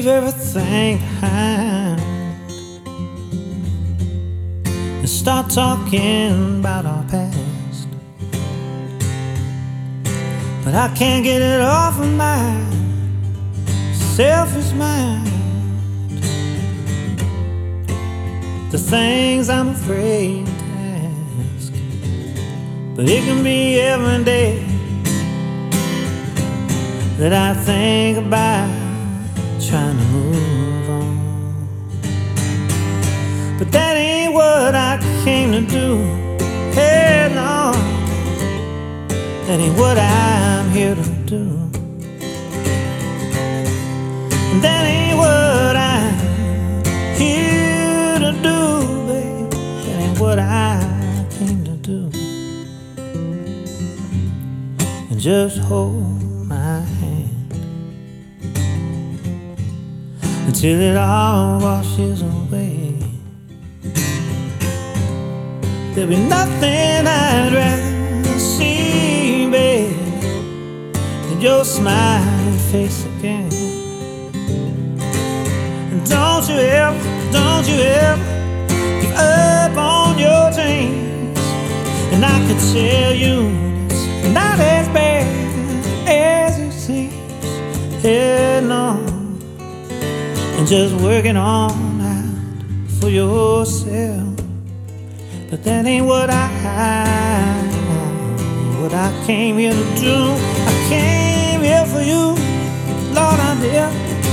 leave everything behind and start talking about our past. But I can't get it off of my selfish mind, the things I'm afraid to ask. But it can be every day that I think about trying to move on. But that ain't what I came to do. Hey, no, that ain't what I'm here to do. That ain't what I'm here to do, babe. That ain't what I came to do. And just hold my hand until it all washes away. There'll be nothing I'd rather see, babe, than your smiling face again. And don't you ever give up on your dreams. And I could tell you it's not as bad as it seems. Yeah, no. And just working on out for yourself. But that ain't what I came here to do. I came here for you, Lord, I did.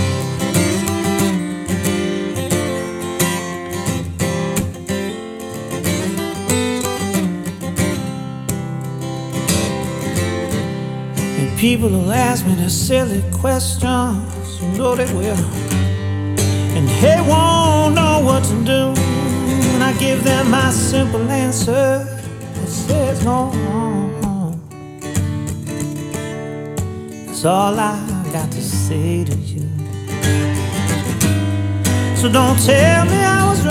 And people will ask me the silly questions, you know they will. And they won't know what to do. And I give them my simple answer that says no. That's all I got to say to you. So don't tell me I was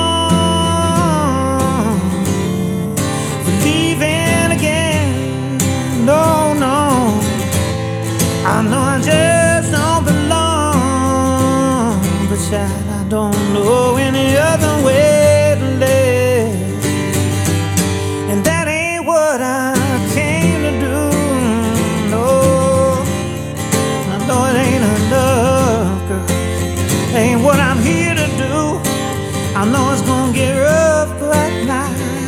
wrong for leaving again. No, no, I know I just don't belong. But child, I don't know any other way to live. And that ain't what I came to do. No, I know it ain't enough, girl. Ain't what I'm here to do. I know it's gonna get rough right now.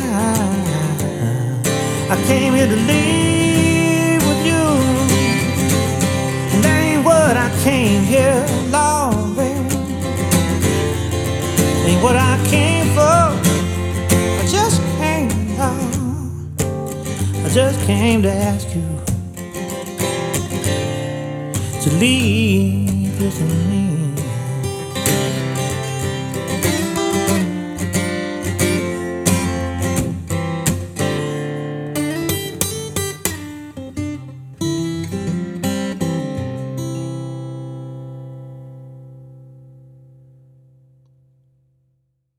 I came here to live with you. And that ain't what I came here, Lord, baby. Ain't what I came for. I just came, Lord. I just came to ask you to leave with me.